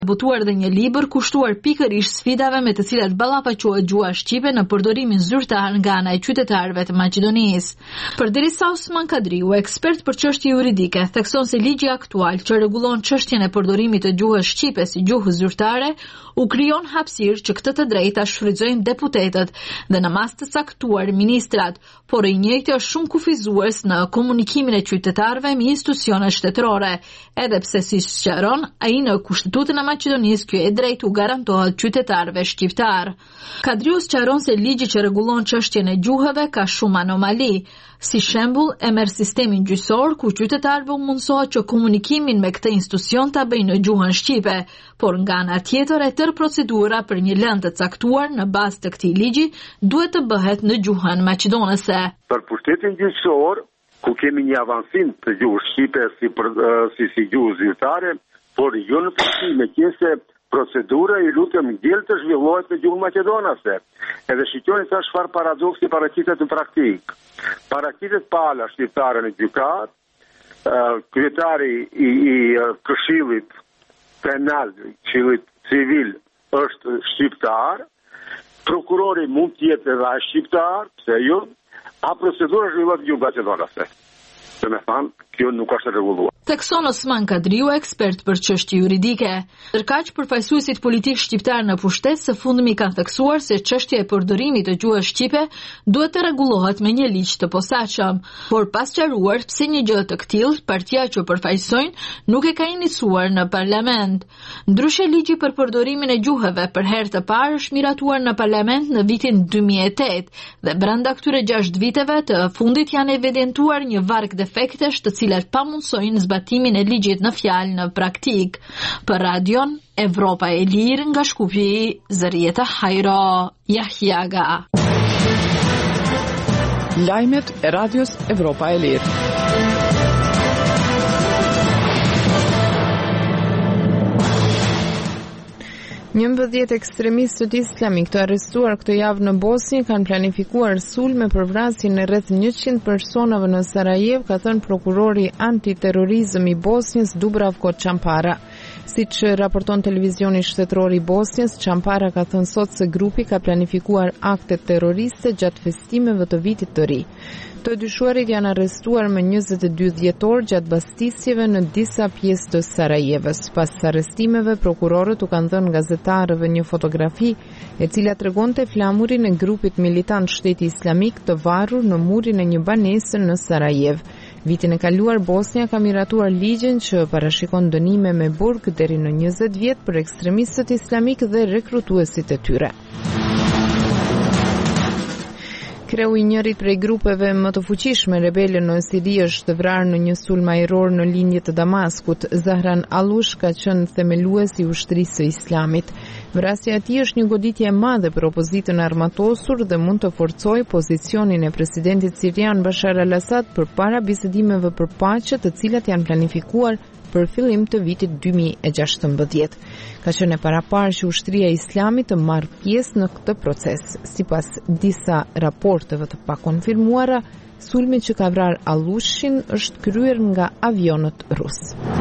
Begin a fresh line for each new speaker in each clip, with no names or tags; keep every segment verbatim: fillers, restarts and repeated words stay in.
Butuar dhe një libër kushtuar pikërisht sfidave me të cilat ballafaqohet gjuha shqipe në përdorimin zyrtar nga ana e qytetarëve të Maqedonisë. Përderisa Osman Kadriu, ekspert për çështje juridike, thekson se ligji aktual që rregullon çështjen e përdorimit të gjuhës shqipe si gjuhë zyrtare u krijon hapësirë që këtë të drejtë ta shfrytëzojnë deputetët dhe në mas të caktuar ministrat, por i njëjti është shumë kufizues në komunikimin e qytetarëve me institucionet shtetërore, edhe pse si sqaron ai në Kushtetutën e Maqedonisë kjo e drejtë u garantohet qytetarëve shqiptar. Kadriu sqaron se ligji që rregullon çështjen e gjuhëve ka shumë anomali. Si shembull, e merr sistemin gjyqësor ku qytetarëve u mundësohet që komunikimin me këtë institucion ta bëjnë në gjuhën shqipe, por nga ana tjetër e tërë procedura për një lëndë të caktuar në bazë të këtij ligji duhet të bëhet në gjuhën maqedonese.
Për pushtetin gjyqësor, ku kemi një avancim të gjuhës shqipe si për, si, si gjuhë zyrtare, por jo në përshime qese procedura i lutem ngel të zhvillohet në gjuhën maqedonase. Edhe shikoni sa çfarë paradoksi paraqitet në praktikë. Paraqitet pala shqiptare në gjykat, uh, kryetari i, i uh, këshillit penal, këshillit civil është shqiptar, prokurori mund të jetë edhe ai shqiptar, pse jo? A procedura zhvillohet në gjuhën maqedonase. Se me thanë, kjo nuk është rregulluar.
Thekson Osman Kadriu, ekspert për çështje juridike. Ndërkaq, përfaqësuesit politik shqiptar në pushtet së fundmi kanë theksuar se çështja e përdorimit të gjuhës shqipe duhet të rregullohet me një ligj të posaçëm, por pas sqaruar pse një gjë të tillë partia që përfaqësojnë nuk e ka iniciuar në parlament. Ndryshe, ligji për përdorimin e gjuhëve për herë të parë është miratuar në parlament në vitin dy mijë e tetë dhe brenda këtyre gjashtë viteve të fundit janë evidentuar një varg defektesh të cilat pamundsojnë zbatimin e ligjit në fjalë në praktik. Për radion Evropa e Lirë nga Shkupi, Zërieta Hajro Jahjaga.
Lajmet e radios Evropa e Lirë. njëmbëdhjetë ekstremistë islamik të arrestuar këtë javë në Bosnjë kanë planifikuar sulme për vrasjen e rreth njëqind personave në Sarajevo, ka thënë prokurori antiterrorizëm i Bosnjës Dubravko Çampara. Siç raporton televizioni shtetëror i Bosnjës, Çampara ka thënë sot se grupi ka planifikuar akte terroriste gjatë festimeve të vitit të ri. Të dyshuarit janë arrestuar më njëzet e dy dhjetor gjatë bastisjeve në disa pjesë të Sarajevës. Pas arrestimeve, prokurorët u kanë dhënë gazetarëve një fotografi e cila tregonte flamurin e grupit militant Shteti Islamik të varur në murin e një banese në Sarajev. Vitin e kaluar, Bosnja ka miratuar ligjin që parashikon dënime me burg deri në njëzet vjet për ekstremistët islamik dhe rekrutuesit e tyre. Kreu i njërit prej grupeve më të fuqishme rebele në Siri është vrarë në një sulm ajror në linjë të Damaskut. Zahran Alush ka qenë themelues i ushtrisë së Islamit. Vrasja e tij është një goditje e madhe për opozitën armatosur dhe mund të forcojë pozicionin e presidentit sirian Bashar al-Assad përpara bisedimeve për paqe të cilat janë planifikuar për fillim të vitit dy mijë e gjashtëmbëdhjetë. Ka qenë e paraparë që ushtria e Islamit të marrë pjesë në këtë proces. Sipas disa raporteve të pakonfirmuara, sulmi që ka vrarë Alushin është kryer nga avionët rus.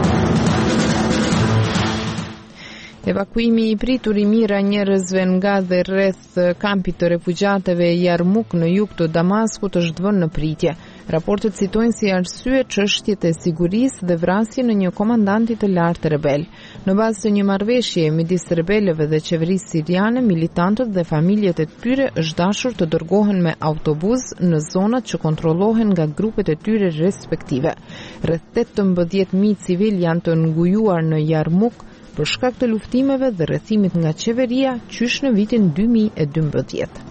Evakuimi i pritur i mira njerëzve nga dhe rreth kampit të refugjateve Jarmuk në jug të Damaskut është vënë në pritje. Raportet citojnë si arsye çështjet e sigurisë dhe vrasjen e një komandanti të lartë rebel. Në bazë të një marrëveshje midis rebelëve dhe qeverisë siriane, militantët dhe familjet e tyre është dashur të dërgohen me autobus në zonat që kontrollohen nga grupet e tyre respektive. Rreth tetëmbëdhjetë mijë civil janë të ngujuar në Jarmuk për shkak të luftimeve dhe rrethimit nga qeveria qysh në vitin dy mijë e dymbëdhjetë.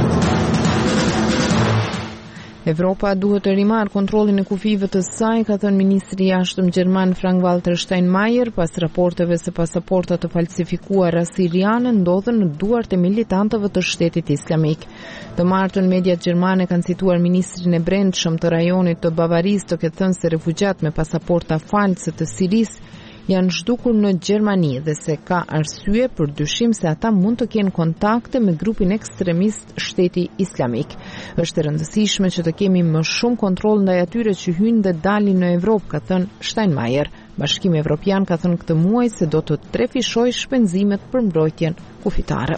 Evropa duhet të rimarrë kontrollin e kufive të saj, ka thënë ministri i jashtëm gjerman Frank-Walter Steinmeier, pas raporteve se pasaportat të falsifikuara siriane ndodhen në duart e militantëve të Shtetit Islamik. Të martën mediat gjermane kanë cituar ministrin e brendshëm të rajonit të Bavarisë të ketë thënë se refugjat me pasaporta false të Sirisë janë zhdukur në Gjermani dhe se ka arsye për dyshim se ata mund të kenë kontakte me grupin ekstremist Shteti Islamik. Është e rëndësishme që të kemi më shumë kontroll ndaj atyre që hyjnë dhe dalin në Evropë, ka thënë Steinmeier. Bashkimi Evropian ka thënë këtë muaj se do të trefishojë shpenzimet për mbrojtjen kufitare.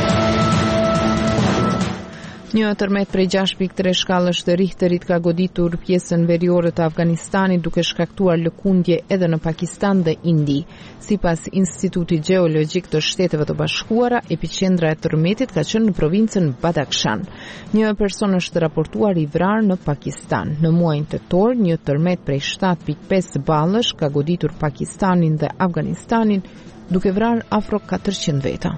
Një tërmet prej gjashtë pikë tre shkallës të Richterit ka goditur pjesën veriore të Afganistanit duke shkaktuar lëkundje edhe në Pakistan dhe Indi. Sipas Institutit Gjeologjik të Shteteve të Bashkuara, epiqendra e tërmetit ka qenë në provincën Badakhshan. Një person është raportuar i vrarë në Pakistan. Në muajin tetor, një tërmet prej shtatë pikë pesë ballësh ka goditur Pakistanin dhe Afganistanin duke vrarë afro katërqind veta.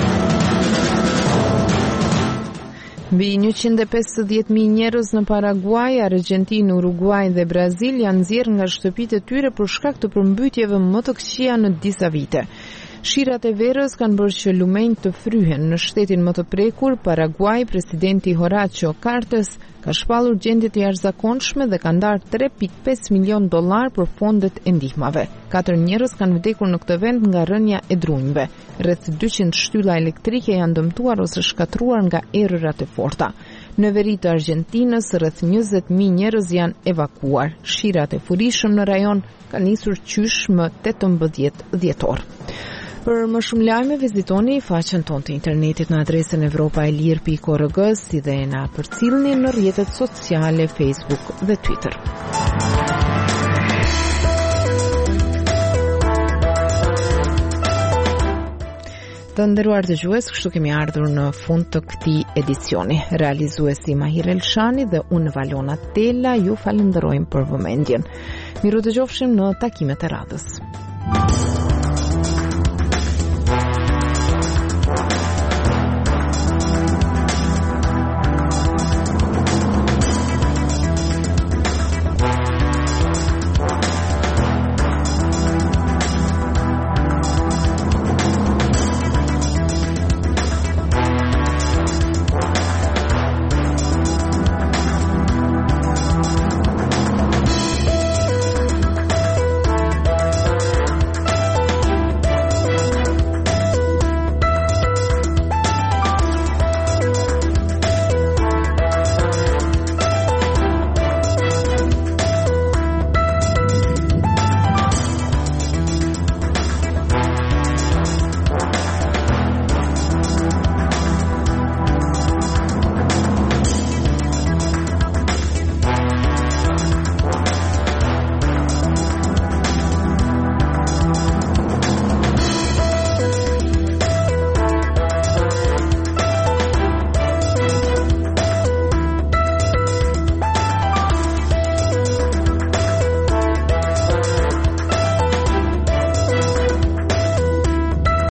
Mbi njëqind e pesëdhjetë mijë njerëz në Paraguay, Argjentinë, Uruguay dhe Brazil janë nxjerrë nga shtëpitë e tyre për shkak të përmbytjeve më të këqija në disa vite. Shirat e verës kanë bërë që lumenjtë të fryhen. Në shtetin më të prekur, Paraguay, presidenti Horacio Cartes ka shpallur gjendje të jashtëzakonshme dhe ka ndarë tre pikë pesë milion dollar për fondet e ndihmave. Katër njerëz kanë vdekur në këtë vend nga rënja e drunjve. Rreth dyqind shtylla elektrike janë dëmtuar ose shkatruar nga erërat e forta. Në veri të Argjentinës, rreth njëzet mijë njerëz janë evakuar. Shirat e furishëm në rajon kanë nisur qysh më tetëmbëdhjetë dhjetor. Për më shumë lajme, vizitoni faqen tonë të internetit në adresën evropa e lirë pikë org, si dhe na përcillni në rrjetet sociale Facebook dhe Twitter. Të nderuar dëgjues, kështu kemi ardhur në fund të këtij edicioni. Realizuesi Mahir Elshani dhe unë Valona Tella ju falenderojmë për vëmendjen. Miru dëgjofshim në takimet e radhës.